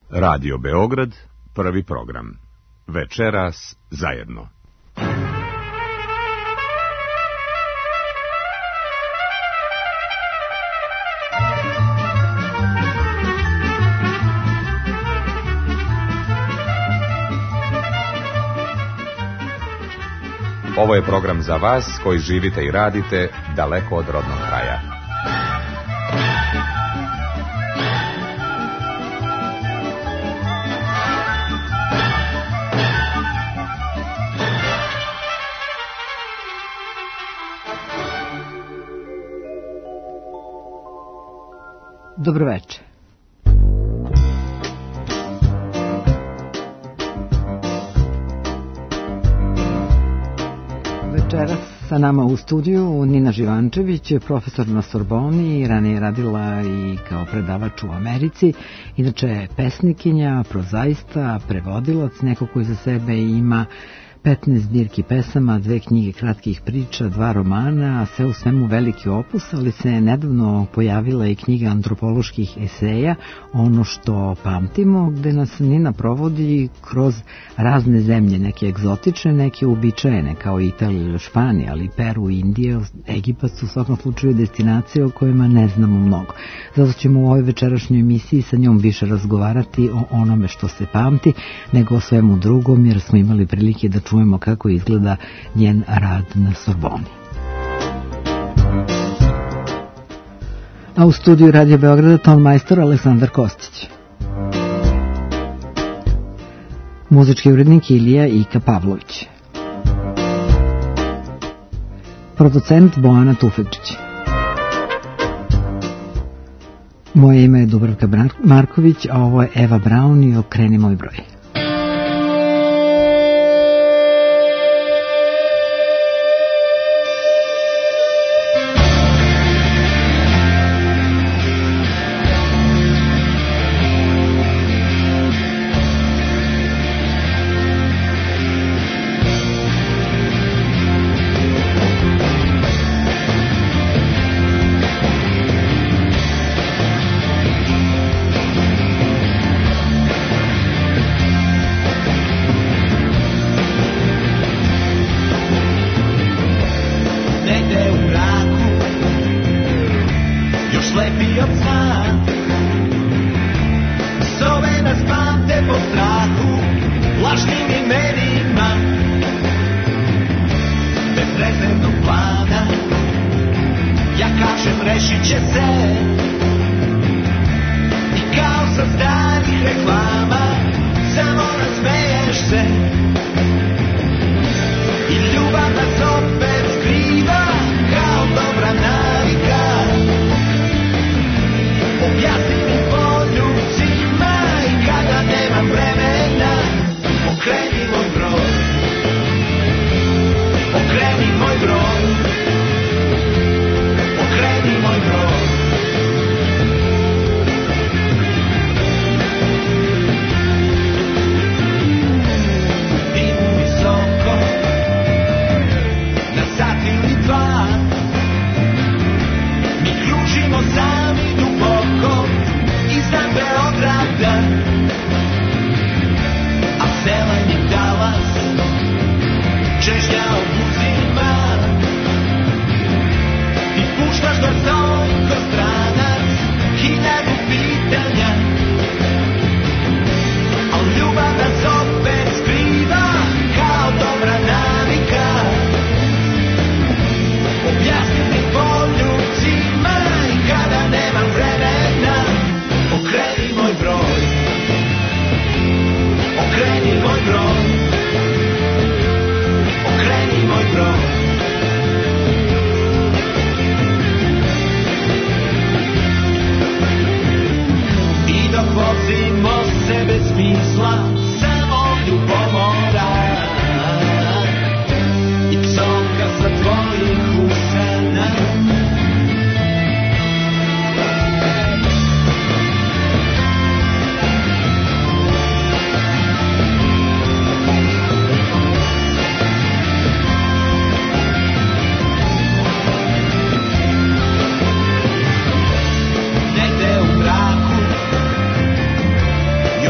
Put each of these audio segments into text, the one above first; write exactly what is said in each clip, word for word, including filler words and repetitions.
Radio Beograd, prvi program. Večeras zajedno. Ovo je program za vas koji živite i radite daleko od rodnog kraja. Dobro večer. Večeras sa nama u studiju Nina Živančević, profesor na Sorboni, ranije radila i kao predavač u Americi, inače je pesnikinja, prozaista, prevodilac, neko koji za sebe ima petnaest zbirki pesama, dve knjige kratkih priča, dva romana, a sve u svemu veliki opus, ali se nedavno pojavila i knjiga antropoloških eseja, Ono što pamtimo, gde nas Nina provodi kroz razne zemlje, neke egzotične, neke uobičajene, kao Italija ili Španija, ali Peru, Indija, Egipat su u svakom slučaju destinacije o kojima ne znamo mnogo. Zato ćemo u ovoj večerašnjoj emisiji sa njom više razgovarati o onome što se pamti, nego o svemu drugom, jer smo imali prilike da čujemo kako izgleda njen rad na Sorboni. A u studiju Radija Beograda tonmajstor Aleksandar Kostić. Muzički urednik Ilija Ika Pavlović. Producent Bojana Tufekčić. Moje ime je Dubravka Marković, a ovo je Eva Braun i Okreni moj broj.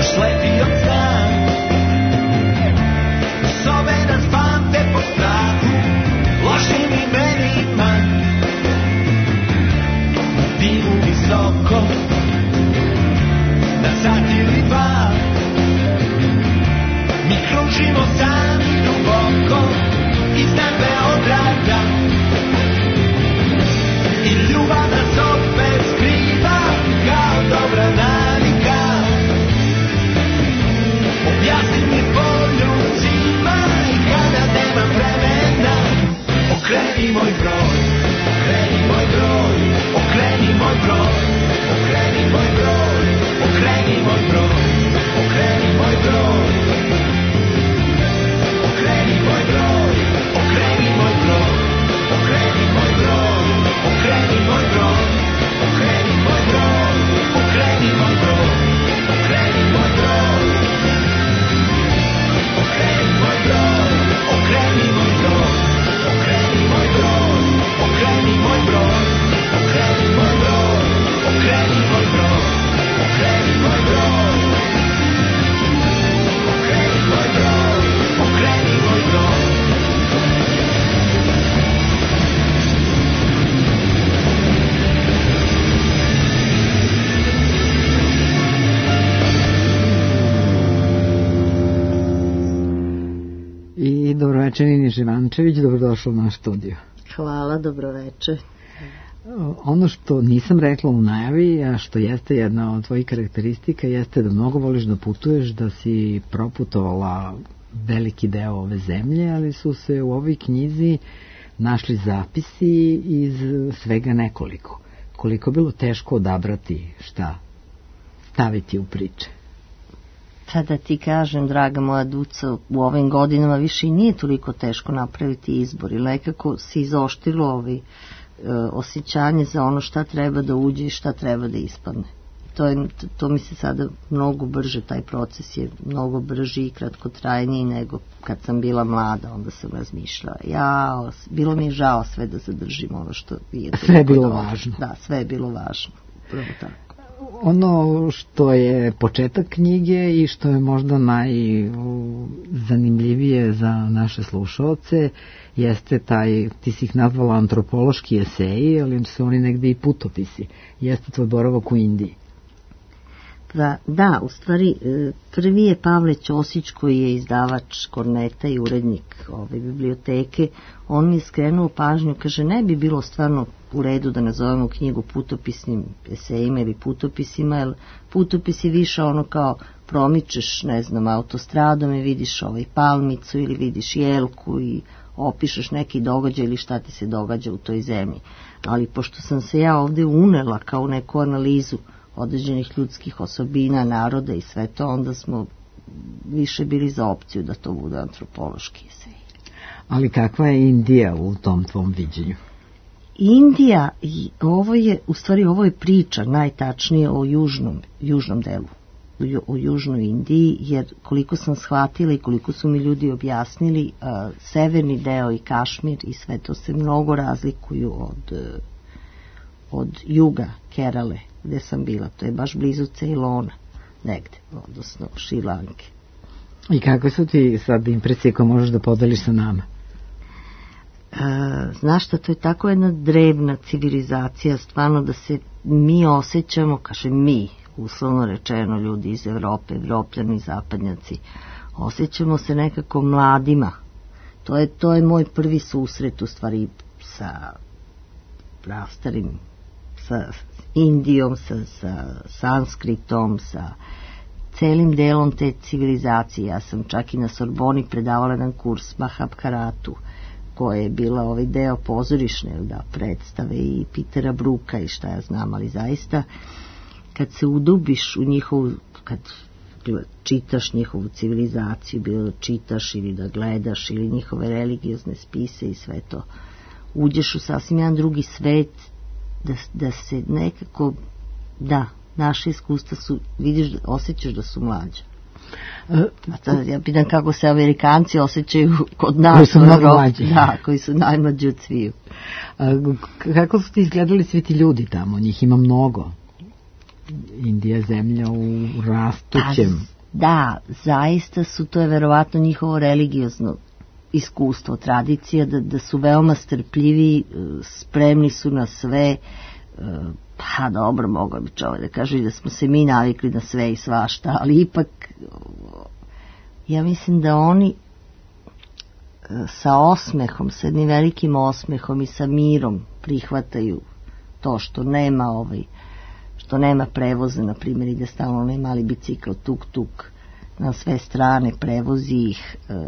slepi od sna. Sobe nas pamte po strahu, lošim imenima, divu visoko, na sat ili dva. Mi kružimo sami duboko iznad Beograda i ljubav nas opet skriva kao dobra navika. Objasni mi poljubcima i kada nema vremena, okreni moj broj, okreni moj broj, okreni moj broj, okreni moj broj, okreni moj broj, okreni moj broj. Okreni moj broj, okreni moj broj, okreni moj broj, okreni moj broj, okreni moj broj, okreni moj broj, okreni moj broj, okreni moj broj, okreni moj broj, okreni moj broj, okreni moj broj, okreni moj broj, okreni moj broj, okreni moj broj. I dobroveče Nini Živančević, dobrodošla u naš studio. Hvala, dobroveče. Ono što nisam rekla u najavi, a što jeste jedna od tvojih karakteristika, jeste da mnogo voliš da putuješ, da si proputovala veliki deo ove zemlje, ali su se u ovoj knjizi našli zapisi iz svega nekoliko. Koliko je bilo teško odabrati šta staviti u priče? Pa da ti kažem, draga moja Duco, u ovim godinama više i nije toliko teško napraviti izbor i nekako se izoštilo ovaj, e, osjećanje za ono šta treba da uđe i šta treba da ispadne. To, je, to mi se sada mnogo brže, taj proces je mnogo brži i kratkotrajniji nego kad sam bila mlada, onda sam razmišljala. Ja, bilo mi je žao sve da zadržim ono što je sve je bilo dobro. Važno. Da, sve je bilo važno. Prvo tako. Ono što je početak knjige i što je možda najzanimljivije za naše slušaoce jeste taj, ti si ih nazvala antropološki eseji, ali su oni negde i putopisi. Jeste tvoj boravak u Indiji. Da, da, u stvari prvi je Pavle Ćosić koji je izdavač Korneta i urednik ove biblioteke. On mi je skrenuo pažnju, kaže ne bi bilo stvarno u redu da nazovemo knjigu putopisnim esejima ili putopisima, jer putopis je više ono kao promičeš, ne znam, autostradom i vidiš ovaj palmicu ili vidiš jelku i opišeš neki događaj ili šta ti se događa u toj zemlji. Ali pošto sam se ja ovde unela kao neku analizu određenih ljudskih osobina, naroda i sve to, onda smo više bili za opciju da to bude antropološki esej. Ali kakva je Indija u tom tvom viđenju? Indija, ovo je, u stvari ovo je priča najtačnije o južnom, južnom delu, o južnoj Indiji, jer koliko sam shvatila i koliko su mi ljudi objasnili, uh, severni deo i Kašmir i sve to se mnogo razlikuju od, uh, od juga Kerale, gde sam bila, to je baš blizu Ceylona, negde, odnosno Šrilanke. I kakve su ti sad impresije koje možeš da podeliš sa nama? E, znaš šta, to je tako jedna drevna civilizacija, stvarno da se mi osjećamo, kaže mi, uslovno rečeno ljudi iz Evrope, Evropljani, zapadnjaci, osjećamo se nekako mladima. To je, to je moj prvi susret u stvari sa prastarim, sa Indijom, sa, sa sanskritom, sa celim delom te civilizacije. Ja sam čak i na Sorboni predavala jedan kurs Mahabharatu, koja je bila ovaj deo pozorišne, da, predstave i Petera Bruka i šta ja znam, ali zaista kad se udubiš u njihovu, kad čitaš njihovu civilizaciju, bilo da čitaš ili da gledaš ili njihove religiozne spise i sve to, uđeš u sasvim jedan drugi svet, da, da se nekako, da, naše iskustva su, vidiš, osjećaš da su mlađe. A to, ja pitam kako se Amerikanci osjećaju kod nas, koji su mnogo mlađi. Da, koji su najmlađi od sviju. A, kako su ti izgledali svi ti ljudi tamo? Njih ima mnogo. Indija zemlja u rastućem. Da, zaista su, to je verovatno njihovo religiozno iskustvo, tradicija, da, da su veoma strpljivi, spremni su na sve, pa dobro, mogao bi čovjek da kaže da smo se mi navikli na sve i svašta, ali ipak ja mislim da oni sa osmehom, sa jednim velikim osmehom i sa mirom prihvataju to što nema ovaj, što nema prevoza, na primjer, ide stalno onaj mali bicikl, tuk tuk na sve strane, prevozi ih, e,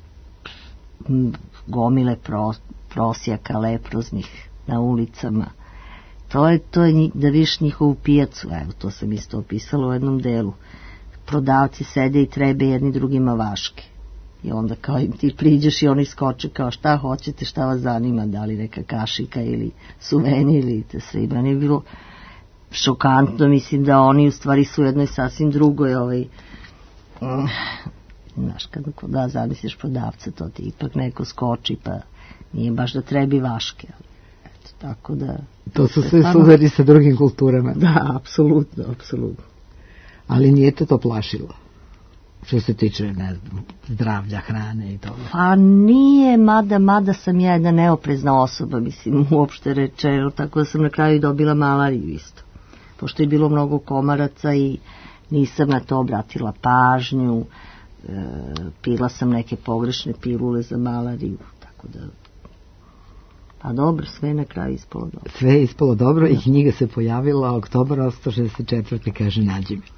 gomile pro, prosjaka leproznih na ulicama. To je, to je da viš njihovu pijacu, evo, to sam isto opisala u jednom delu. Prodavci sede i trebe jedni drugima vaške. I onda kao im ti priđeš i oni skoče kao šta hoćete, šta vas zanima, da li neka kašika ili suvenir ili te sve. Meni je bilo šokantno, mislim da oni u stvari su u jednoj sasvim drugoj, ovaj, mm, znaš, kada da zamisliš prodavca, to ti ipak neko skoči, pa nije baš da trebi vaške, ali eto, tako da... To su sve stvarno sudari sa drugim kulturama. Da, apsolutno, apsolutno. Ali nije te to plašilo? Što se tiče, ne znam, zdravlja, hrane i toga. Pa nije, mada, mada sam ja jedna neoprezna osoba, mislim, uopšte rečeno, tako da sam na kraju dobila malariju isto. Pošto je bilo mnogo komaraca i nisam na to obratila pažnju, e, pila sam neke pogrešne pilule za malariju, tako da... Pa dobro, sve je na kraju ispalo dobro. Sve je ispalo dobro i knjiga se pojavila oktobra osamsto šezdeset četvrte kaže nađi mi.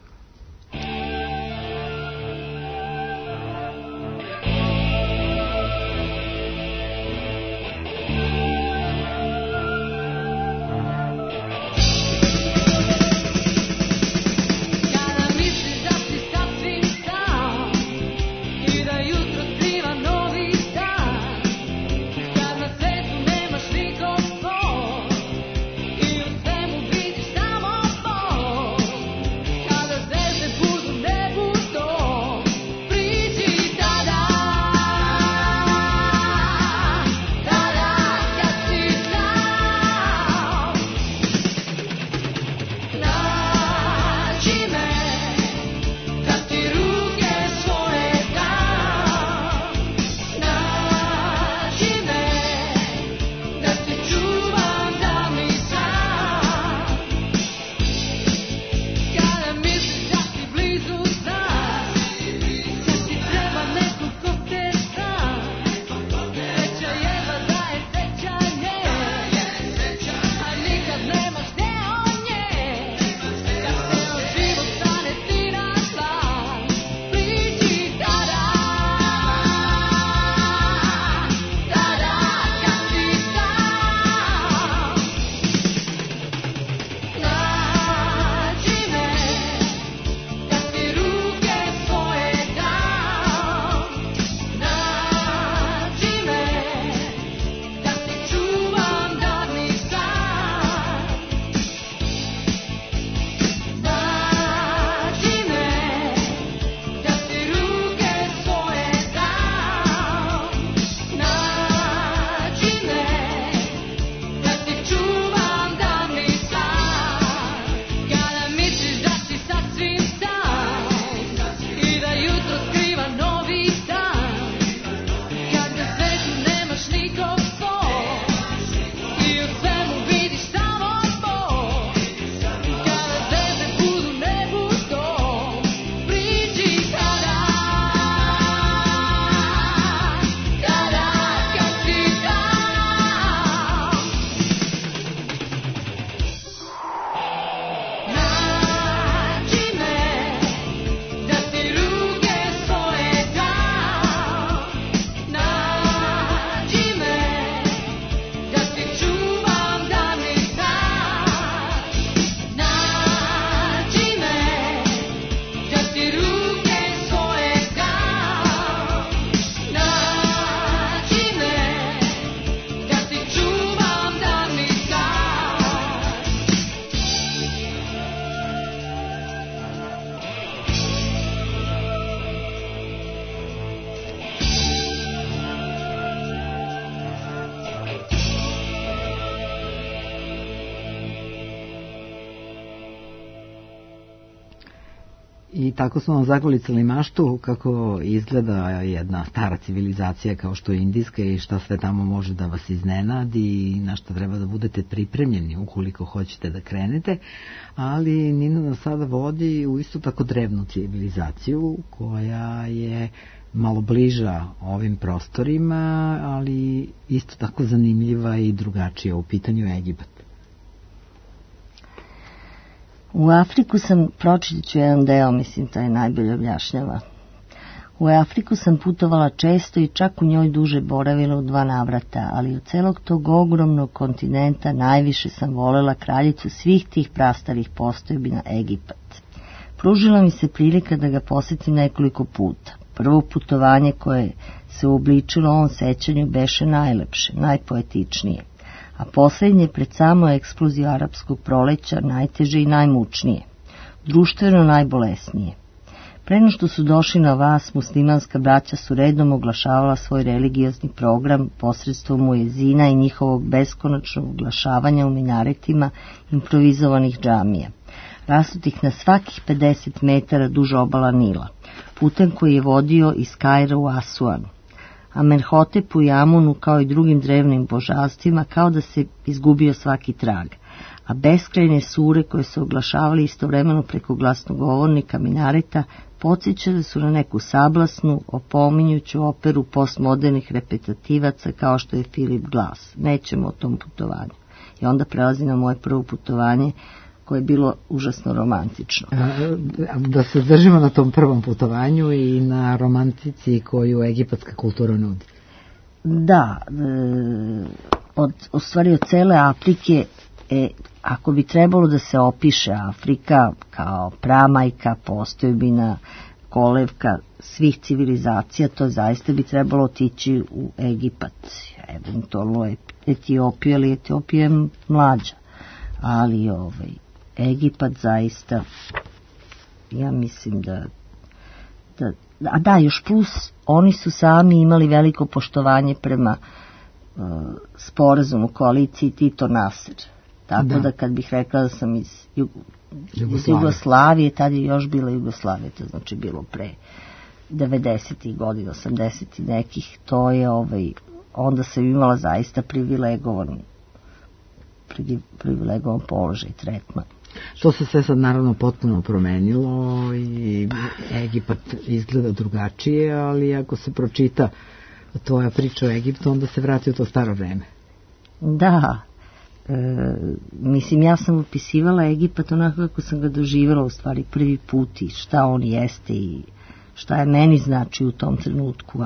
Kada I tako su nam zagolicali maštu kako izgleda jedna stara civilizacija kao što je indijska i šta sve tamo može da vas iznenadi i na šta treba da budete pripremljeni ukoliko hoćete da krenete, ali Nina nas sada vodi u isto tako drevnu civilizaciju koja je malo bliža ovim prostorima, ali isto tako zanimljiva i drugačija. U pitanju je Egipat. U Afriku sam, pročitat ću jedan deo, mislim, taj najbolje objašnjava. U Afriku sam putovala često i čak u njoj duže boravila u dva navrata, ali od celog tog ogromnog kontinenta najviše sam volela kraljicu svih tih prastarih postojbina, Egipat. Pružila mi se prilika da ga posetim nekoliko puta. Prvo putovanje koje se uobličilo ovom sećanju beše najlepše, najpoetičnije, a posljednje pred samo eksploziju arapskog proleća najteže i najmučnije, društveno najbolesnije. Preno što su došli na vas, muslimanska braća su redom oglašavala svoj religiozni program posredstvom muezina i njihovog beskonačnog oglašavanja u minaretima improvizovanih džamija, rasutih na svakih pedeset metara duž obala Nila, putem koji je vodio iz Kaira u Asuanu. Amenhotepu i Amunu, kao i drugim drevnim božanstvima, kao da se izgubio svaki trag, a beskrajne sure koje su oglašavali istovremeno preko glasnogovornika minareta podsjećale su na neku sablasnu, opominjuću operu postmodernih repetativaca kao što je Philip Glass. Nećemo o tom putovanju. I onda prelazi na moje prvo putovanje koje je bilo užasno romantično. Da se držimo na tom prvom putovanju i na romantici koju egipatska kultura nudi. Da, e, od, u stvari od cele Afrike, e, ako bi trebalo da se opiše Afrika kao pramajka, postojbina, kolevka svih civilizacija, to zaista bi trebalo otići u Egipat, eventualno Etiopiju, ali Etiopija je mlađa, ali ovaj Egipat zaista, ja mislim da, da, a da, još plus, oni su sami imali veliko poštovanje prema uh, sporazumu koaliciji Tito Nasser. Tako da. da kad bih rekla da sam iz, Jug, iz Jugoslavije, tad je još bila Jugoslavija, to znači bilo pre devedesetih godina, osamdesetih nekih, to je ovaj, onda sam imala zaista privilegovan privilegovan položaj i tretman. To se sve sad naravno potpuno promenilo i Egipat izgleda drugačije, ali ako se pročita tvoja priča o Egiptu, onda se vrati u to staro vreme. Da, e, mislim, ja sam opisivala Egipat onako kako sam ga doživjela u stvari prvi put i šta on jeste i šta je meni znači u tom trenutku.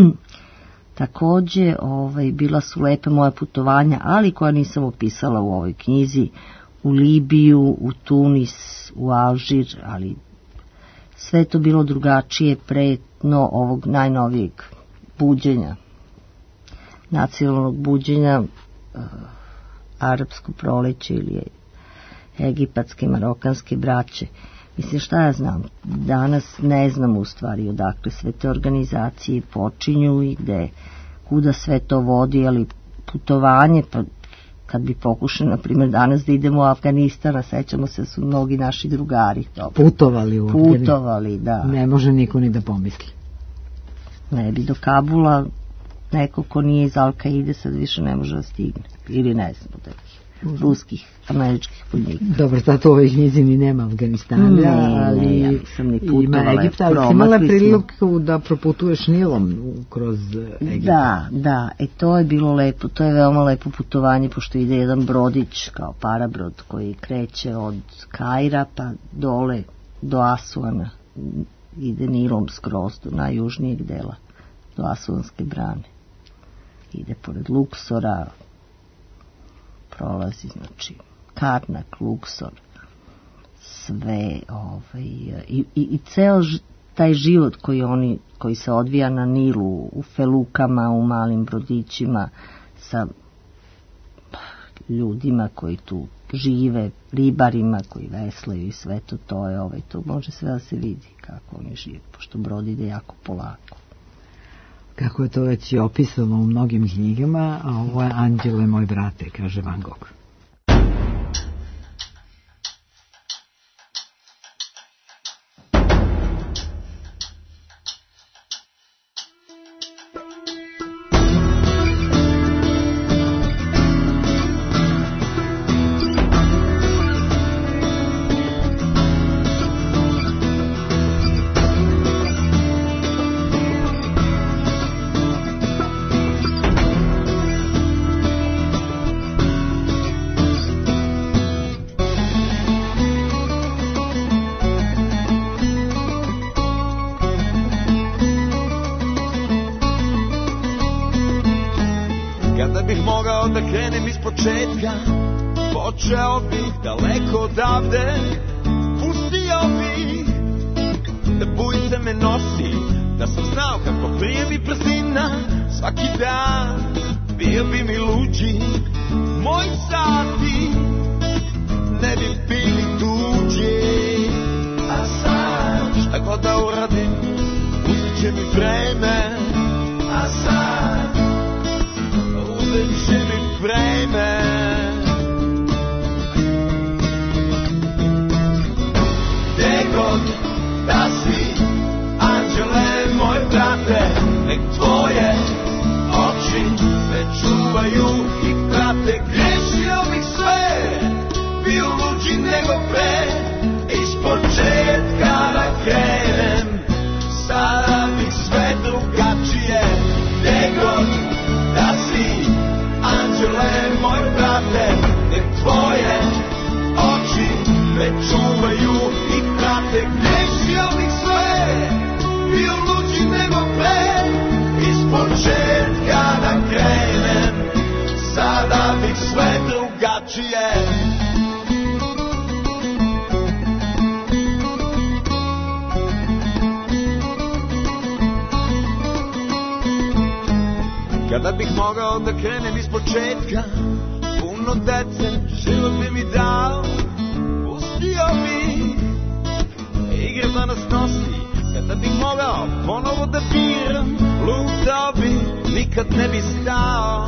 Takođe, ovaj, bila su lepe moje putovanja, ali koja nisam opisala u ovoj knjizi, u Libiju, u Tunis, u Alžir, ali sve to bilo drugačije pre no, ovog najnovijeg buđenja, nacionalnog buđenja, uh, arapsko proleće ili egipatske, marokanske braće. Mislim, šta ja znam, danas ne znam u stvari odakle sve te organizacije počinju i gde, kuda sve to vodi, ali putovanje, pa kad bi pokušali, na primjer, danas da idemo u Afganistan, a sećamo se da su mnogi naši drugari dobro, putovali u Afganistan. Putovali, da. Ne može niko ni da pomisli. Ne bi do Kabula neko ko nije iz Al-Kaide sad više ne može da stigne. Ili ne znam, da ruskih, američkih vojnika. Dobro, zato u ovoj knjizi ni nema Afganistana, ne, ali ne, ja nisam ni putovala. Ima Egipta, ali si imala priliku da proputuješ Nilom kroz Egipt. Da, da, e to je bilo lepo, to je veoma lepo putovanje, pošto ide jedan brodić kao parabrod koji kreće od Kaira pa dole do Asuana, ide Nilom skroz do najjužnijeg dela, do Asuanske brane. Ide pored Luksora, prolazi, znači, Karnak, Luksor, sve, ovaj, i, i, i ceo ž, taj život koji oni, koji se odvija na Nilu, u felukama, u malim brodićima, sa ljudima koji tu žive, ribarima koji veslaju i sve to, to je, ovaj, to može sve da se vidi kako oni žive, pošto brod ide jako polako. Kako je to već i opisano u mnogim knjigama, a ovo je Anđele moj brate, kaže Van Gogh. ispočetka, počeo bih daleko odavde, pustio bih da bujica me nosi, da sam znao kako prije bi brzina, svaki dan bio bi mi luđi, moji sati ne bi bili tuđi. A sad šta god da uradim, uzet će mi vreme. A sad uzet će mi vreme. Gde god da si, anđele moj brate, nek tvoje oči me čuvaju i prate. Grešio bih sve, bio luđi nego pre, ispočetka da krenem, sada bih sve drugačije. Gde god da si, anđele moj brate, nek tvoje oči me čuvaju i prate. Grešio bih sve, bio luđi nego pre, ispočetka da krenem, sada bih sve drugačije. Kada bih mogao da krenem ispočetka, puno dece život bi mi dao, pustio bih igre da nas nosi. Kada bih mogao ponovo da biram, lutao bi, nikad ne bi stao.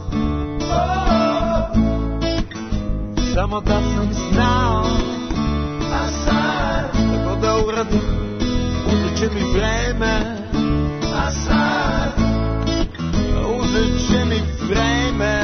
Oh, samo da sam znao. A sad tako da uradim, uzet će mi vreme. A sad uzet će mi vreme.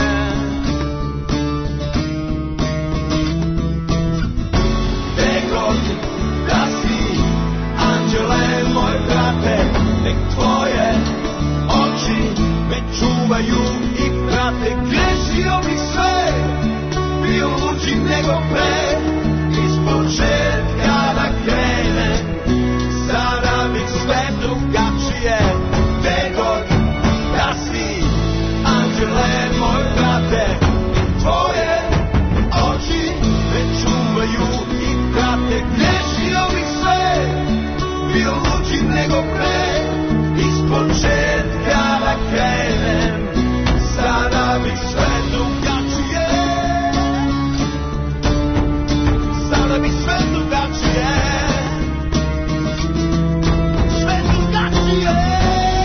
Gde god da si, anđele moj brate, nek tvoje oči me čuvaju i prate. Grešio bih sve, bio luđi nego pre, ispočetka da krenem, sada bih sve drugačije. Gde god da si, anđele moj brate, tvoje oči me čuvaju i prate. Grešio bih sve, bio luđi nego pre, ispočetka da krenem, sada bih sve drugačije. Sada bih sve drugačije. Sve drugačije.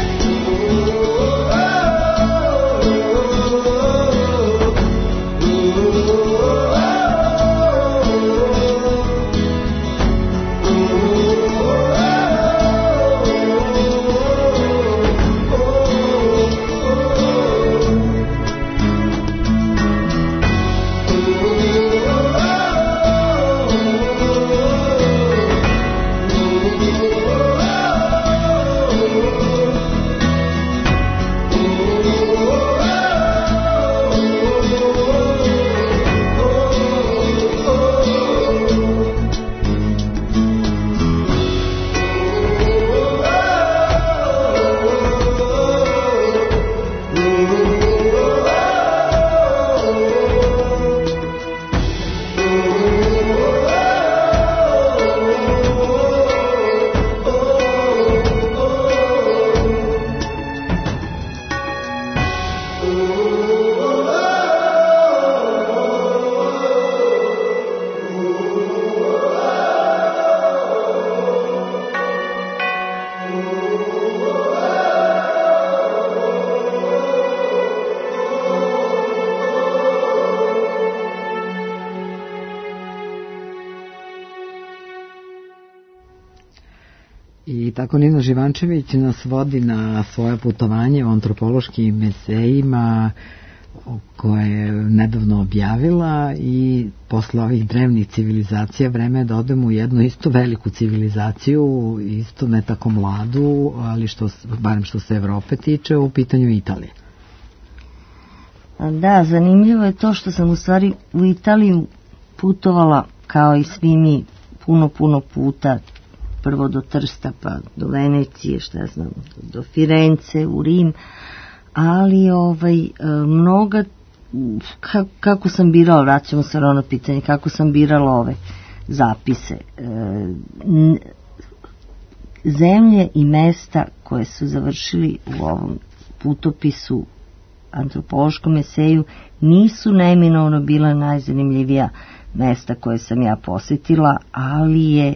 I tako Nina Živančević nas vodi na svoje putovanje u antropološkim esejima koje je nedavno objavila i posle ovih drevnih civilizacija vreme je da odemo u jednu isto veliku civilizaciju, isto ne tako mladu, ali što, barem što se Evrope tiče, u pitanju Italije. Da, zanimljivo je to što sam u stvari u Italiju putovala kao i svi mi puno, puno puta, prvo do Trsta, pa do Venecije, šta ja znam, do Firence, u Rim, ali ovaj, mnoga ka, kako sam birala, vraćamo se na ono pitanje, kako sam birala ove zapise. E, n, zemlje i mesta koje su završili u ovom putopisu, antropološkom eseju, nisu neminovno bila najzanimljivija mesta koje sam ja posjetila, ali je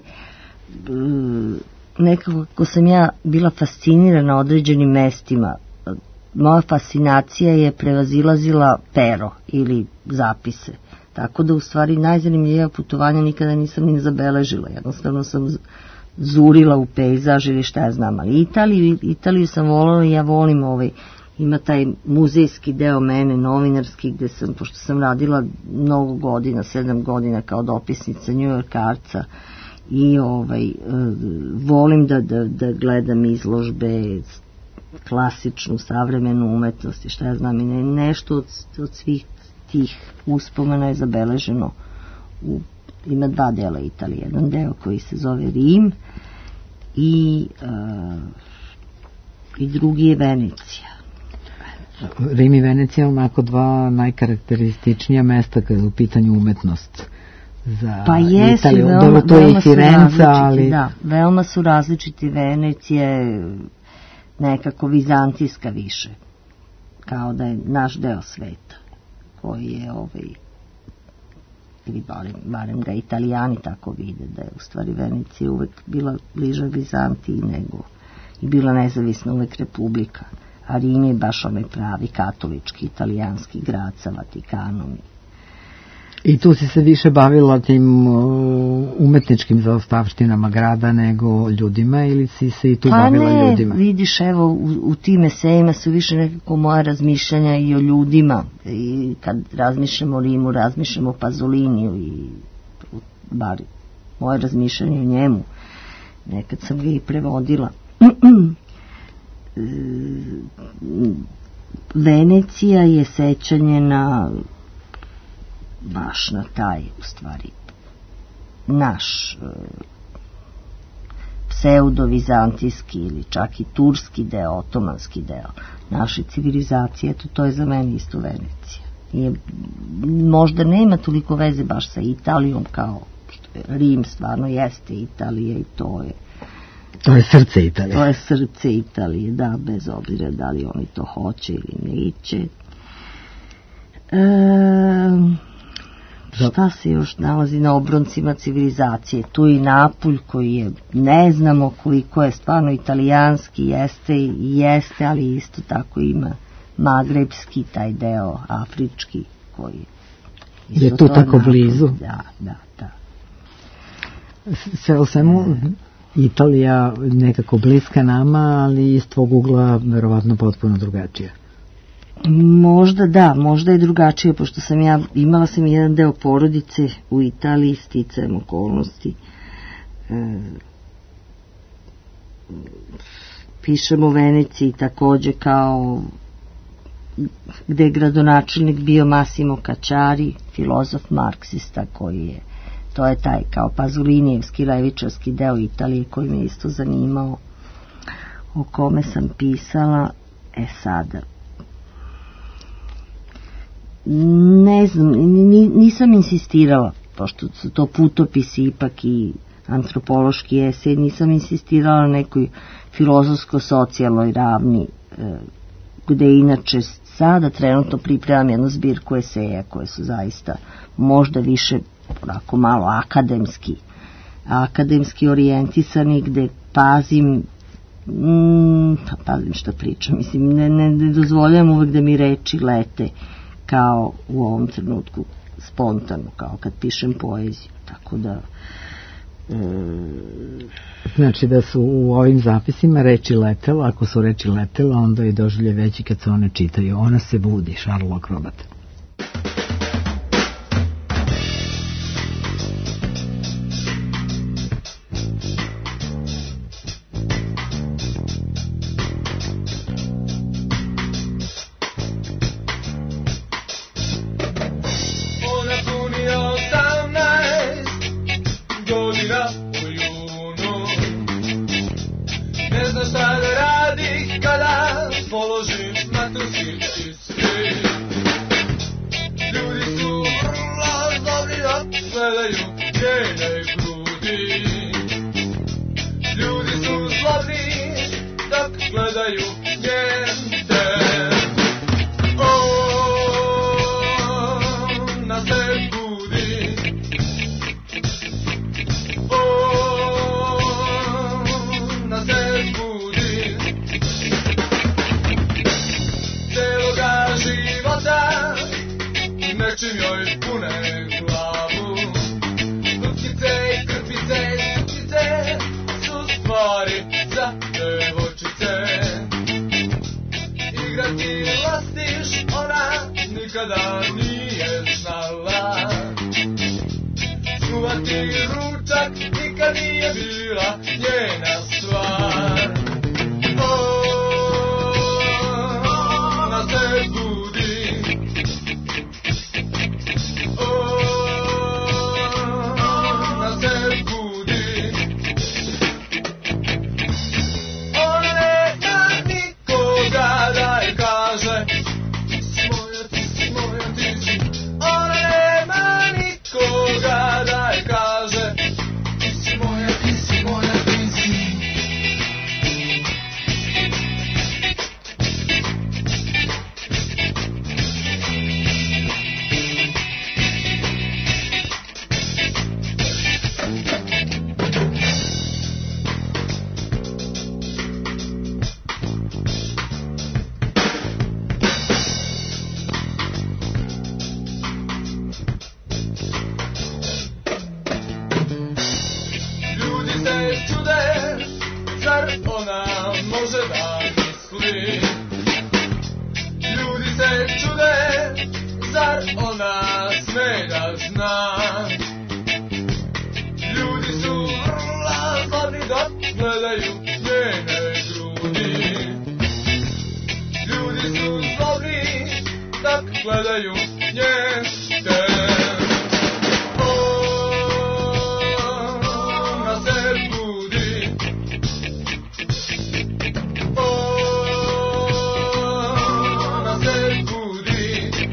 nekako kako sam ja bila fascinirana određenim mestima, moja fascinacija je prevazilazila pero ili zapise, tako da u stvari najzanimljivija putovanja nikada nisam ni zabeležila, jednostavno sam zurila u pejzaž ili šta ja znam, ali Italiju, Italiju sam volila i ja volim ovaj, ima taj muzejski deo mene, novinarski, gde sam, pošto sam radila mnogo godina, sedam godina kao dopisnica New Yorkarca i ovaj, e, volim da, da, da gledam izložbe, klasičnu, savremenu umetnost i šta ja znam, i ne, nešto od, od svih tih uspomena je zabeleženo u, ima dva dela Italije, jedan deo koji se zove Rim i, e, i drugi je Venecija. Rim i Venecija onako dva najkarakterističnija mesta kada je u pitanju umetnost za pa jest, Italiju. Veoma, Dobro, to je i Firenca, ali... Da, veoma su različiti. Venecija je nekako vizantijska više, kao da je naš deo sveta, koji je ovaj, ili barem, barem ga Italijani tako vide, da je u stvari Venecija uvek bila bliža Vizantiji nego i bila nezavisna uvek republika. A Rim je baš onaj pravi katolički, italijanski grad sa Vatikanom. I tu si se više bavila tim uh, umetničkim zaostavštinama grada nego ljudima, ili si se i tu pa bavila ne, ljudima? Vidiš, evo, u, u tim esejima su više nekako moja razmišljanja i o ljudima. I kad razmišljamo o Rimu, razmišljamo o Pazoliniju i bar moje razmišljanje o njemu. Nekad sam ga i prevodila. Venecija je sećanje na baš na taj u stvari naš pseudovizantijski ili čak i turski deo, otomanski deo naše civilizacije. Eto, to je za mene isto Venecija. Je, možda nema toliko veze baš sa Italijom kao što je Rim stvarno jeste Italija i to je To je srce Italije. To je srce Italije, da, bez obzira da li oni to hoće ili neće. E, šta se još nalazi na obroncima civilizacije? Tu i Napulj koji je, ne znamo koliko je stvarno italijanski, jeste i jeste, ali isto tako ima magrebski, taj deo afrički koji je... Je tu tako Napulj, blizu? Da, da, da. Sve u svemu... E, Italija nekako bliska nama, ali iz tvog ugla verovatno potpuno drugačija. Možda da, možda je drugačije, pošto sam ja, imala sam jedan deo porodice u Italiji, sticajem okolnosti. E, pišem o Veneciji takođe kao gde je gradonačelnik bio Massimo Cacciari, filozof marksista koji je, to je taj kao pazolinijevski levičarski deo Italije koji me isto zanimao, o kome sam pisala. E sada ne znam, nisam insistirala, pošto su to putopisi ipak i antropološki esej, nisam insistirala na nekoj filozofsko-socijalnoj ravni, gde inače sada trenutno pripremam jednu zbirku eseja koje su zaista možda više onako malo akademski akademski orijentisani, gde pazim mm, pazim što pričam, mislim ne, ne, ne dozvoljam uvek da mi reči lete kao u ovom trenutku spontano, kao kad pišem poeziju, tako da e... znači da su u ovim zapisima reči letela, ako su reči letela onda je doživlje veći kad se one čitaju. Ona se budi, Šarlo Akrobat. gledaju njente. Ona se budi, ona se budi, celoga života nečim joj pune glavu. Lutkice i krpice i stupnice su stvari za devojčice. Igrati lastiš ona nikada nije znala. Čuvati ručak nikad nije bila njena stvar. Ona se budi, ona se budi, ona nema nikoga da joj kaže ti si moja, ti si moja, ti si. Ona nema nikoga da joj kaže ti si moja, ti si moja, ti si. Ljudi se čude, zar ona može da misli? Ljudi se čude, zar ona sme da zna? Ljudi su vrla zlobni dok gledaju njene grudi. Ljudi su zlobni dok gledaju njene. Ona se budi, ona se budi,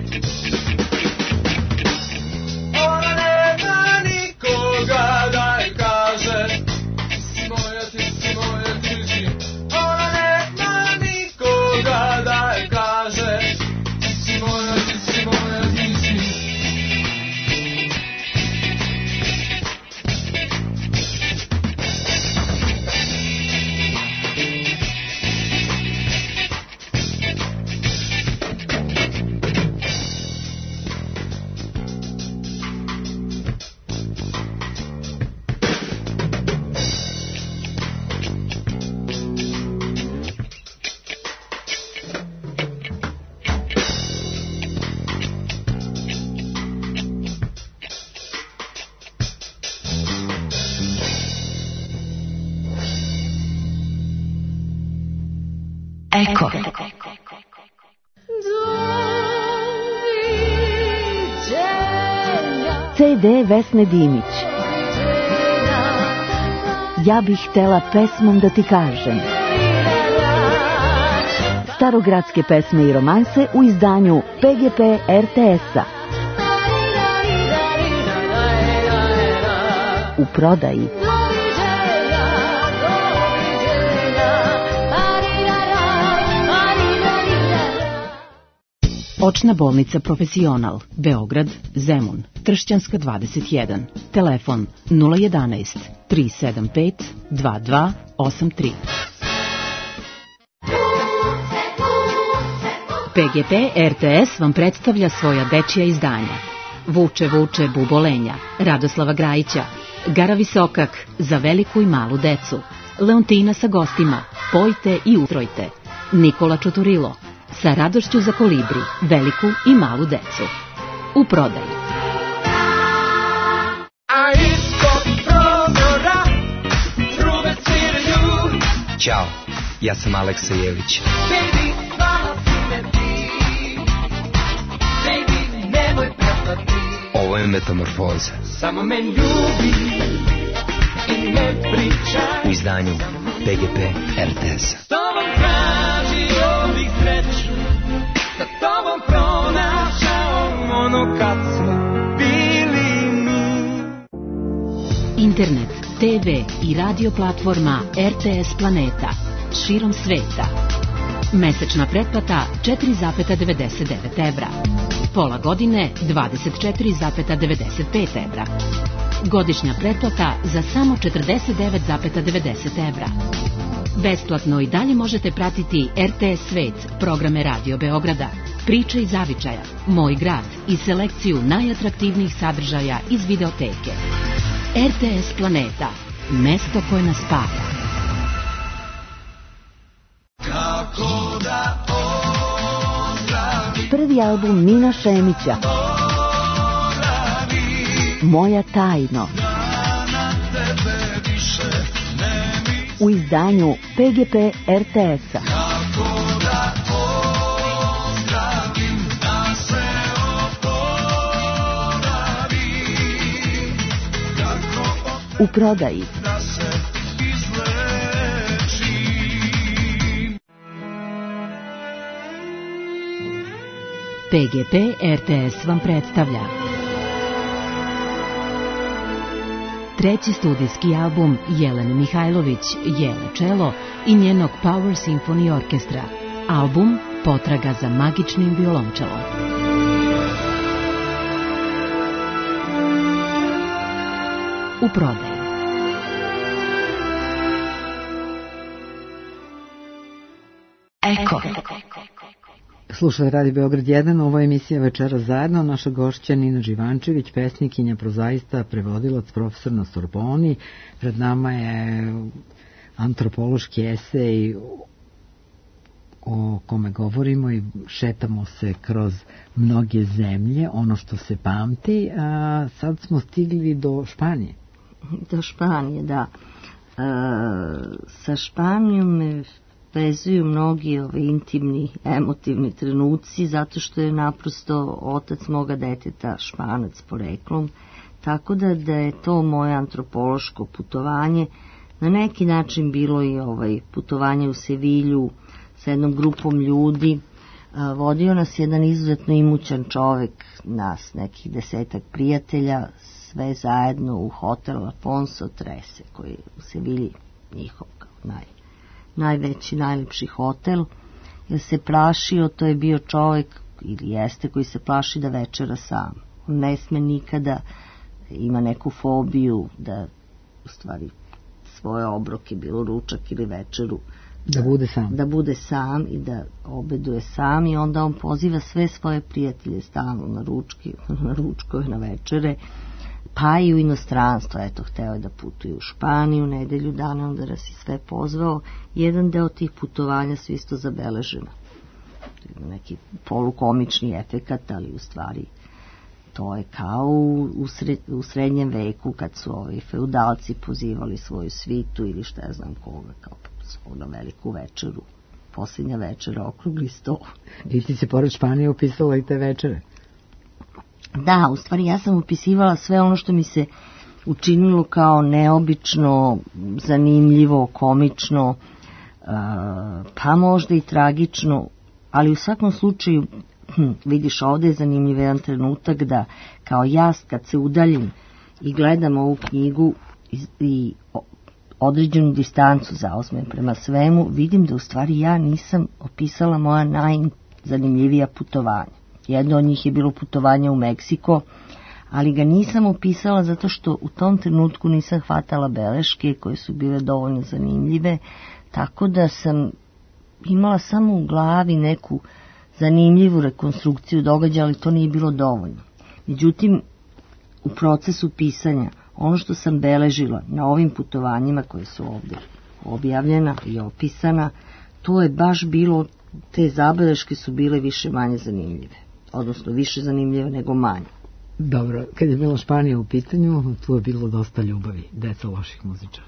ona nema nikoga da joj kaže ti si moja, ti si moja, ti si. Ona nema nikoga da joj kaže ti si moja, ti si moja, ti si. Eko. ce de Vesne Dimić. Ja bih htela pesmom da ti kažem. Starogradske pesme i romanse u izdanju pe ge pe er te es-a. U prodaji. Očna bolnica Profesional, Beograd, Zemun, Tršćanska dvadeset jedan, telefon nula jedanaest tri sedam pet dva dva osam tri. pe ge pe er te es vam predstavlja svoja dečija izdanja. Vuče, vuče, bubolenja, Radoslava Grajića, Gara Visokak, za veliku i malu decu, Leontina sa gostima, Pojte i utrojte, Nikola Čoturilo, sa radošću za kolibri, veliku i malu decu. U prodaji. A ispod prozora trube sviraju. Ćao, ja sam Aleksa Jelić. Baby, hvala si me ti. Baby, nemoj prestati. Ovo je Metamorfoza. Samo me ljubi i ne pričaj. U izdanju pe ge pe er te es-a. S tobom tražio bih sreću, sa tobom pronašao ono kad smo bili mi. Internet, te ve i radio platforma er te es Planeta. Širom sveta. Mesečna pretplata četiri zarez devedeset devet evra. Pola godine dvadeset četiri zarez devedeset pet evra. Godišnja pretplata za samo četrdeset devet zarez devedeset evra. Besplatno i dalje možete pratiti R T S Svet, programe Radio Beograda, Priče iz zavičaja, Moj grad i selekciju najatraktivnijih sadržaja iz videoteke. R T S Planeta, mesto koje nas spaja. Kako da ozdravim, Prvi album Mina Šemića, Moja tajno, na tebe više ne mislim. u izdanju P G P R T S-a. Kako da ozdravim, da se oporavim, kako opet U prodaji. da se izlečim. P G P R T S vam predstavlja treći studijski album Jelene Mihajlović, Jele Čelo i njenog Power Symphony Orkestra. Album Potraga za magičnim violončelom. U prodaji. Eko. Slušaj Radio Beograd jedan, ovo je emisija Večera zajedno. Naša gošća Nina Živančević, pesnikinja, prozaista, prevodilac, profesor na Sorboni. Pred nama je antropološki esej o kome govorimo i šetamo se kroz mnoge zemlje, ono što se pamti, a sad smo stigli do Španije. Do Španije, da. E, sa Španijom me vezuju mnogi ovi intimni, emotivni trenuci, zato što je naprosto otac moga deteta Španac poreklom, tako da, da je to moje antropološko putovanje na neki način bilo i ovaj putovanje u Sevilju sa jednom grupom ljudi. A, vodio nas jedan izuzetno imućan čovek, nas nekih desetak prijatelja, sve zajedno u hotel Alfonso Trese, koji je u Sevilji njihov kao naj najveći, najlepši hotel, jer se plašio, to je bio čovjek, ili jeste, koji se plaši da večera sam. On ne sme nikada, ima neku fobiju da, u stvari, svoje obroke, bilo ručak ili večeru, Da bude sam. da bude sam i da obeduje sam, i onda on poziva sve svoje prijatelje stalno na ručke, na ručkove, na večere, pa i u inostranstvo. Eto, hteo je da putuje u Španiju nedelju dana, onda nas i sve pozvao. Jedan deo tih putovanja su isto zabeležena. Neki polukomični efekat, ali u stvari to je kao u, sred, u srednjem veku, kad su ovi feudalci pozivali svoju svitu ili šta ja znam koga, kao na veliku večeru, posljednja večera, okrugli sto. I ti se pored Španije upisala i te večere. Da, u stvari ja sam upisivala sve ono što mi se učinilo kao neobično, zanimljivo, komično, pa možda i tragično, ali u svakom slučaju, hm, vidiš, ovde je zanimljiv jedan trenutak da kao ja kad se udaljim i gledam ovu knjigu i, i određenu distancu zauzmem prema svemu, vidim da u stvari ja nisam opisala moja najzanimljivija putovanja. Jedno od njih je bilo putovanje u Meksiko, ali ga nisam opisala zato što u tom trenutku nisam hvatala beleške koje su bile dovoljno zanimljive, tako da sam imala samo u glavi neku zanimljivu rekonstrukciju događaja, ali to nije bilo dovoljno. Međutim, u procesu pisanja, ono što sam beležila na ovim putovanjima koje su ovdje objavljena i opisana, to je baš bilo, te zabeleške su bile više manje zanimljive. Odnosno više zanimljive nego manje. Dobro, kad je bila Španija u pitanju, tu je bilo dosta ljubavi, deca loših muzičara.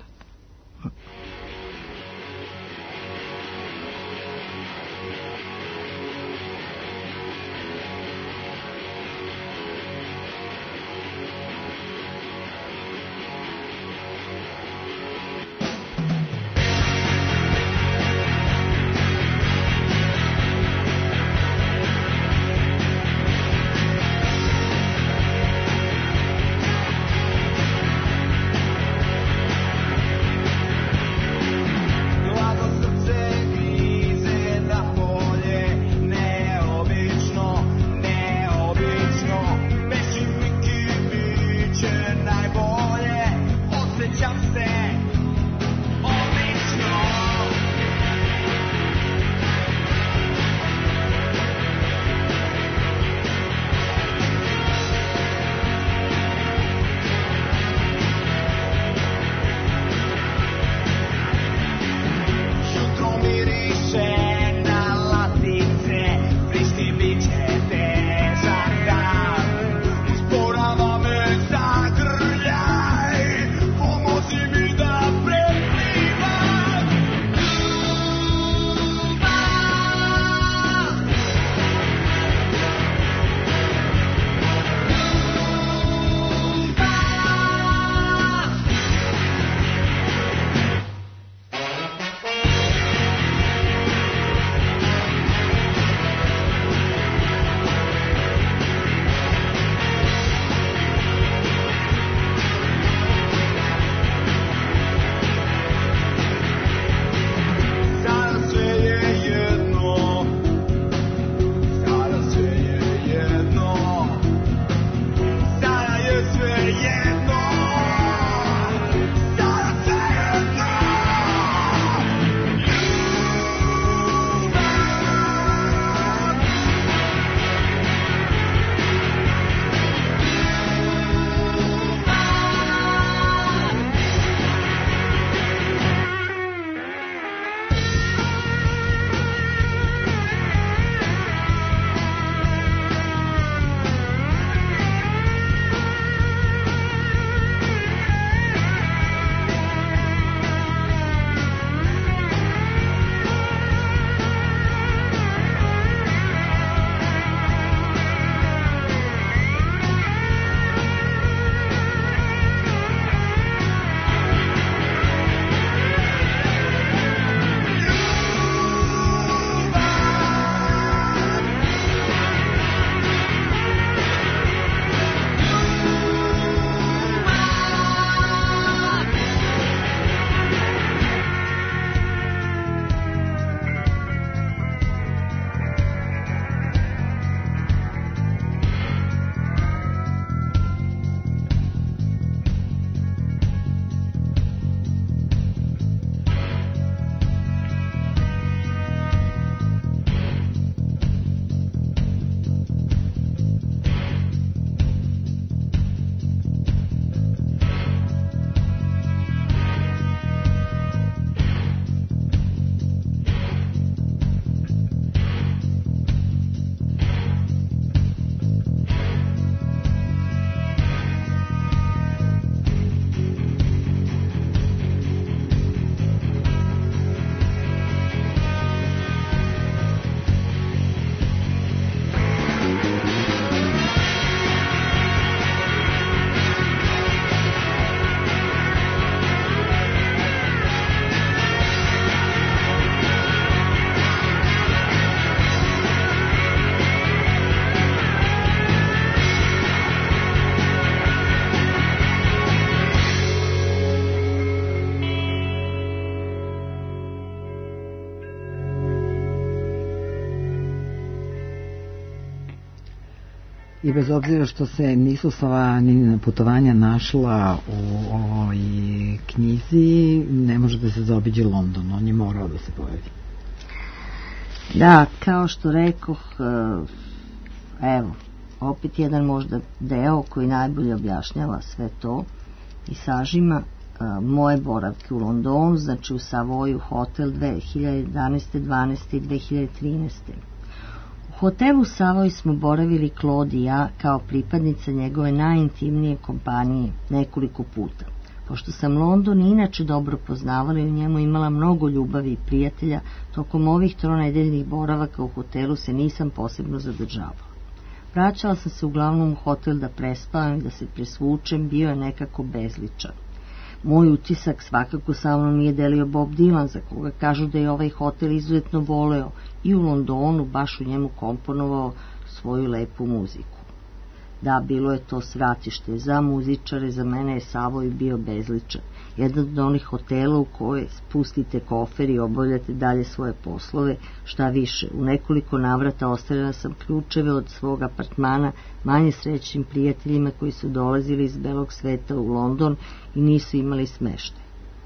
I bez obzira što se nisu sva Ninina putovanja našla u ovoj knjizi, ne može da se zaobiđe London, on je morao da se pojavi. Da, kao što rekoh, evo, opet jedan možda deo koji najbolje objašnjava sve to i sažima moje boravke u Londonu, znači u Savoju hotel dve hiljade jedanaeste, dvanaeste i dve hiljade trinaeste. U hotelu Savoj smo boravili Claude i ja kao pripadnica njegove najintimnije kompanije nekoliko puta. Pošto sam London inače dobro poznavala i u njemu imala mnogo ljubavi i prijatelja, tokom ovih tronedeljnih boravaka u hotelu se nisam posebno zadržavala. Vraćala sam se uglavnom u hotel da prespavam i da se presvučem, bio je nekako bezličan. Moj utisak svakako sa mnom nije delio Bob Dylan, za koga kažu da je ovaj hotel izuzetno voleo i u Londonu baš u njemu komponovao svoju lepu muziku. Da, bilo je to svratište za muzičare, za mene je Savoj bio bezličan. Jedan od onih hotela u koje spustite kofer i obavljate dalje svoje poslove, šta više, u nekoliko navrata ostavila sam ključeve od svog apartmana manje srećnim prijateljima koji su dolazili iz belog sveta u London i nisu imali smeštaj.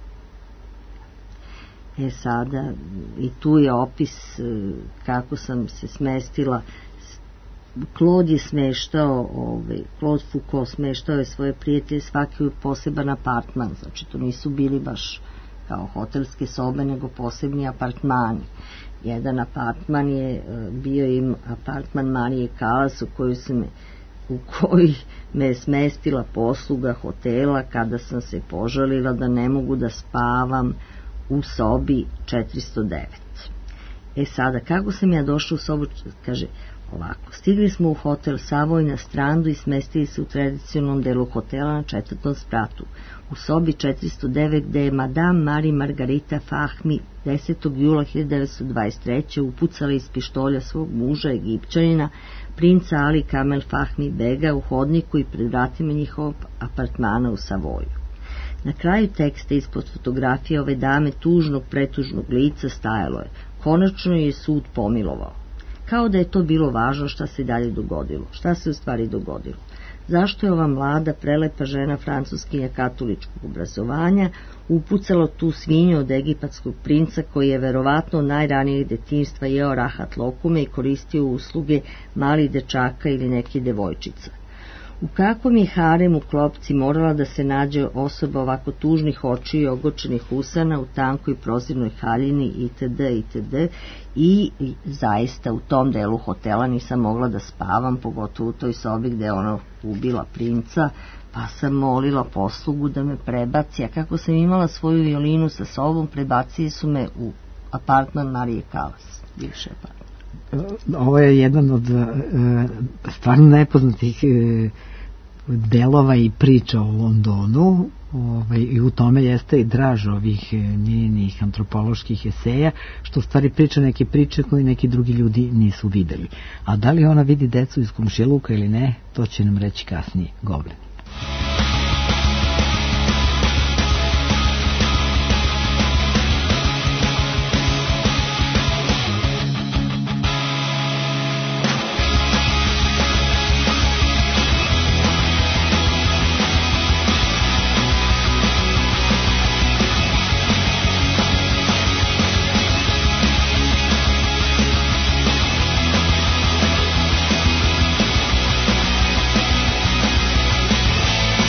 E sada, i tu je opis kako sam se smestila. Claude je smeštao, ovaj, Claude Foucault smeštao je svoje prijatelje svaki u poseban apartman, znači to nisu bili baš kao hotelske sobe, nego posebni apartmani. Jedan apartman je bio im apartman Marije Kalas u koju se me, u koji me je smestila posluga hotela kada sam se požalila da ne mogu da spavam u sobi četiristo devet. E sada, kako sam ja došla u sobu, kaže ovako, stigli smo u hotel Savoj na Strandu i smestili se u tradicionalnom delu hotela na četvrtom spratu. U sobi četiristo devet gde je Madame Marie Margarita Fahmi desetog jula hiljade devetsto dvadeset treće upucala iz pištolja svog muža, Egipćanina, princa Ali Kamel Fahmi Bega u hodniku i pred vratima njihovog apartmana u Savoju. Na kraju teksta ispod fotografije ove dame tužnog, pretužnog lica stajalo je: konačno je sud pomilovao. Kao da je to bilo važno šta se dalje dogodilo. Šta se u stvari dogodilo? Zašto je ova mlada, prelepa žena francuskinja katoličkog obrazovanja upucala tu svinju od egipatskog princa koji je verovatno od najranijeg detinjstva jeo rahat lokume i koristio usluge malih dečaka ili nekih devojčica? U kakvom je haremu klopci morala da se nađe osoba ovako tužnih očiju i ogočenih usana u tankoj prozirnoj haljini itd. itd. I zaista u tom delu hotela nisam mogla da spavam, pogotovo u toj sobi gde je ona ubila princa, pa sam molila poslugu da me prebaci, a kako sam imala svoju violinu sa sobom, prebacili su me u apartman Marije Kalas, bivši apartman. Ovo je jedan od e, stvarno nepoznatih e, delova i priča o Londonu, ovaj, i u tome jeste i draž ovih njenih antropoloških eseja, što u stvari priča neke priče koje neki drugi ljudi nisu videli. A da li ona vidi decu iz komšiluka ili ne, to će nam reći kasnije Goblin. Thank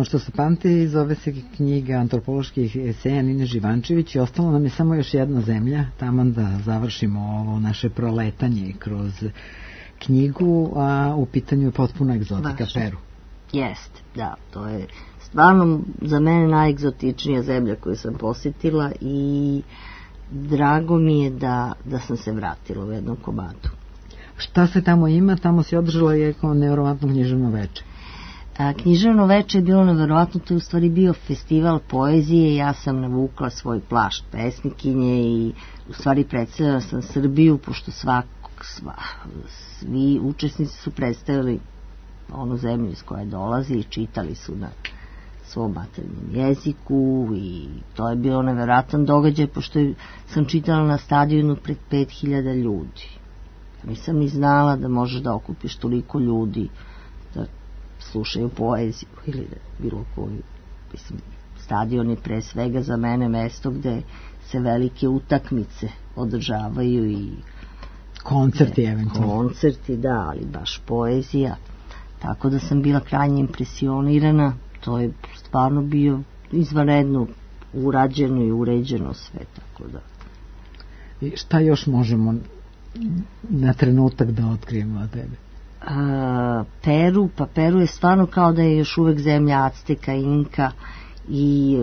što se pamti zove se knjiga antropoloških eseja Nine Živančević i ostalo nam je samo još jedna zemlja, tamo da završimo ovo naše proletanje kroz knjigu, a u pitanju je potpuna egzotika. Baš. Peru. Jeste, da, to je stvarno za mene najegzotičnija zemlja koju sam posjetila i drago mi je da, da sam se vratila u jednom komadu. Šta se tamo ima? Tamo se održalo je kao nevjerovatno književno veče. A, književno veče je bilo nevjerovatno, to je u stvari bio festival poezije, ja sam navukla svoj plašt pesnikinje i u stvari predstavila sam Srbiju, pošto svak, sva, svi učesnici su predstavili onu zemlju iz koje dolazi i čitali su na svom maternjem jeziku i to je bilo nevjerojatan događaj, pošto je, sam čitala na stadionu pred pet hiljada ljudi. Nisam ni znala da možeš da okupiš toliko ljudi da slušaju poeziju ili da bilo koju. Mislim, stadion je pre svega za mene mesto gde se velike utakmice održavaju i koncerti eventualno. Koncerti, da, ali baš poezija. Tako da sam bila krajnje impresionirana. To je stvarno bio izvanredno urađeno i uređeno sve, tako da. I šta još možemo na trenutak da otkrijemo od tebe? A, Peru, pa Peru je stvarno kao da je još uvek zemlja Acteka, Inka i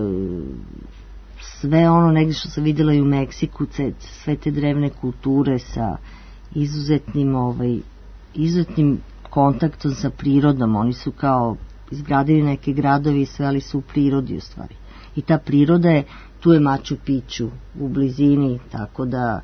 sve ono negdje što sam vidjela i u Meksiku, sve te drevne kulture sa izuzetnim ovaj, izuzetnim kontaktom sa prirodom. Oni su kao izgradili neke gradovi i sve, ali su u prirodi u stvari. I ta priroda je, tu je Machu Picchu u blizini, tako da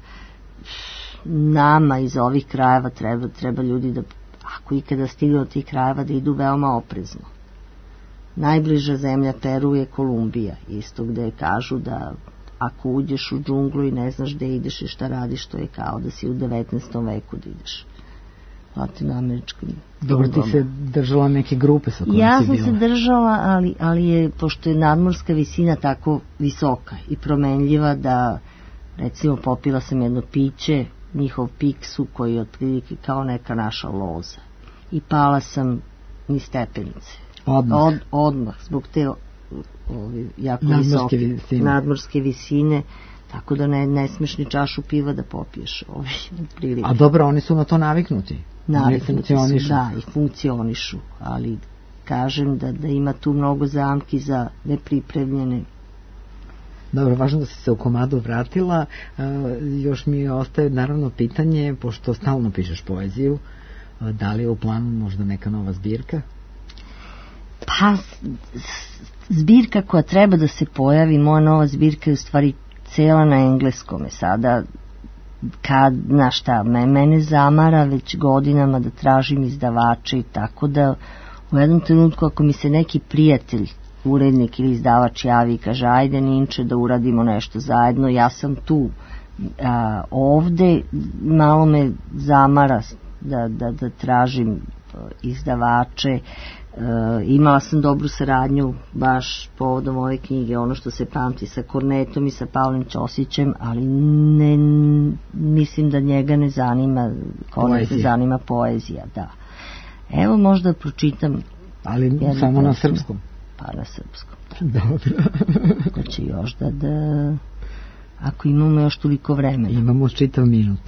nama iz ovih krajeva treba, treba ljudi da, ako ikada stignu od tih krajeva, da idu veoma oprezno. Najbliža zemlja Peru je Kolumbija, isto gde kažu da ako uđeš u džunglu i ne znaš gde ideš i šta radiš, to je kao da si u devetnaestom veku da ideš latinoameričkim. Dobro, ti se držala neke grupe sa kojom ja si bila? Ja sam se držala, ali, ali je, pošto je nadmorska visina tako visoka i promenljiva da, recimo, popila sam jedno piće, njihov piksu, koji je otprilike kao neka naša loza. I pala sam ni stepenice. Odmah? Od, odmah, zbog te ovi, jako nadmorske visoke visine. nadmorske visine. Tako da ne, ne smiješ ni čašu piva da popiješ. Ovaj, a dobro, oni su na to naviknuti. Naviknuti su, da, i funkcionišu. Ali kažem da, da ima tu mnogo zamki za nepripremljene. Dobro, važno da si se u komadu vratila. E, još mi ostaje naravno pitanje, pošto stalno pišeš poeziju, da li je u planu možda neka nova zbirka? Pa, zbirka koja treba da se pojavi, moja nova zbirka je u stvari cela na engleskome. Sada, kad, na šta, me, mene zamara već godinama da tražim izdavače i tako da u jednom trenutku ako mi se neki prijatelj, urednik ili izdavač javi i kaže ajde Ninče da uradimo nešto zajedno, ja sam tu. A, ovde malo me zamara da, da, da tražim izdavače. E, imala sam dobru saradnju baš povodom ove knjige, ono što se pamti, sa Kornetom i sa Pavlom Ćosićem, ali ne, mislim da njega ne zanima Kornet, ne zanima poezija, da. Evo možda pročitam, ali samo na srpskom. Pa na srpskom. Dobro. Ko će još da, da ako imamo još toliko vremena. Imamo čitav minut.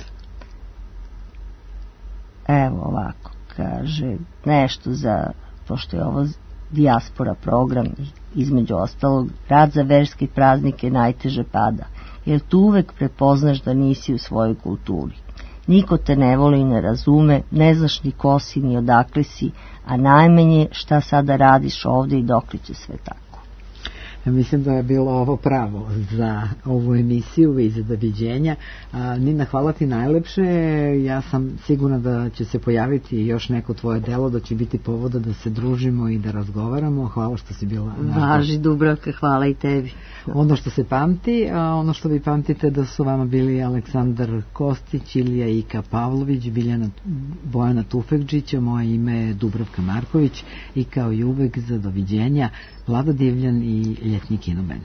Evo ovako, kaže nešto za, pošto je ovo dijaspora program, između ostalog, rad za verske praznike najteže pada, jer tu uvek prepoznaš da nisi u svojoj kulturi. Niko te ne voli i ne razume, ne znaš ni ko si, ni odakle si, a najmanje šta sada radiš ovde i dokle će sve tako. Ja mislim da je bilo ovo pravo za ovu emisiju i za doviđenja. A, Nina, hvala ti najlepše. Ja sam sigurna da će se pojaviti još neko tvoje delo, da će biti povoda da se družimo i da razgovaramo. Hvala što si bila. Važi, Dubravka, hvala i tebi. Ono što se pamti, a ono što vi pamtite da su vama bili Aleksandar Kostić, Ilija Ika Pavlović, Biljana Bojana Tufekđića, moje ime je Dubravka Marković i kao i uvek za doviđenja Vlada Divljan i Ljetni kinobend.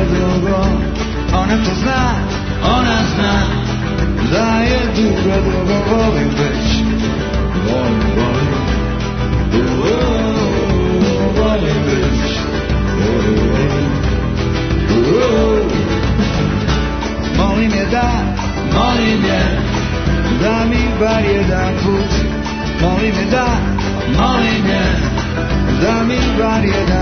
predugo. Ona to zna, ona zna da je tu predugo. Volim već, volim, volim, volim već, molim je da, molim je da mi bar jedan put, molim je da, molim je da mi bar jedan